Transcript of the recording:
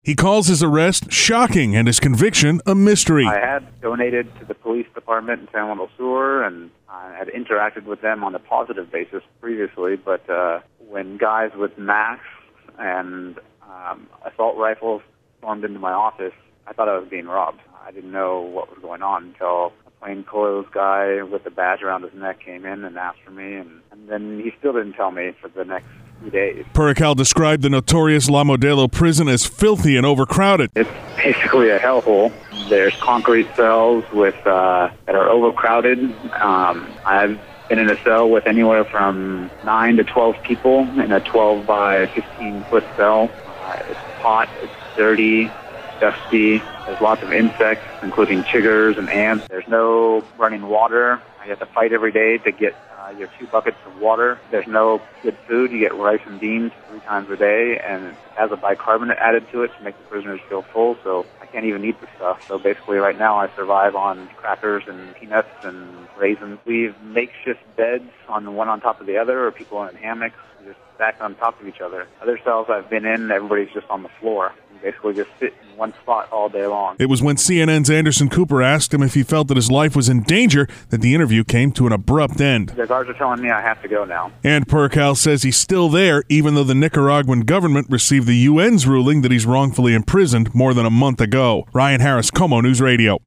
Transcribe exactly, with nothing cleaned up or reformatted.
He calls his arrest shocking and his conviction a mystery. I had donated to the police department in San Juan del Sur, and I had interacted with them on a positive basis previously, but uh, when guys with masks and um, assault rifles stormed into my office, I thought I was being robbed. I didn't know what was going on until a plainclothes guy with a badge around his neck came in and asked for me, and, and then he still didn't tell me for the next few days. Perrical described the notorious La Modelo prison as filthy and overcrowded. It's basically a hellhole. There's concrete cells with uh, that are overcrowded. Um, I've been in a cell with anywhere from nine to twelve people in a twelve by fifteen foot cell. Uh, it's hot, it's dirty, dusty. There's lots of insects, including chiggers and ants. There's no running water. You have to fight every day to get uh, your two buckets of water. There's no good food. You get rice and beans three times a day, and it has a bicarbonate added to it to make the prisoners feel full, so I can't even eat the stuff. So basically right now I survive on crackers and peanuts and raisins. We have makeshift beds on one on top of the other, or people in hammocks just stacked on top of each other. Other cells I've been in, everybody's just on the floor. Basically just sit in one spot all day long. It was when C N N's Anderson Cooper asked him if he felt that his life was in danger that the interview came to an abrupt end. The guards are telling me I have to go now. And Perrical says he's still there, even though the Nicaraguan government received the U N's ruling that he's wrongfully imprisoned more than a month ago. Ryan Harris, KOMO News Radio.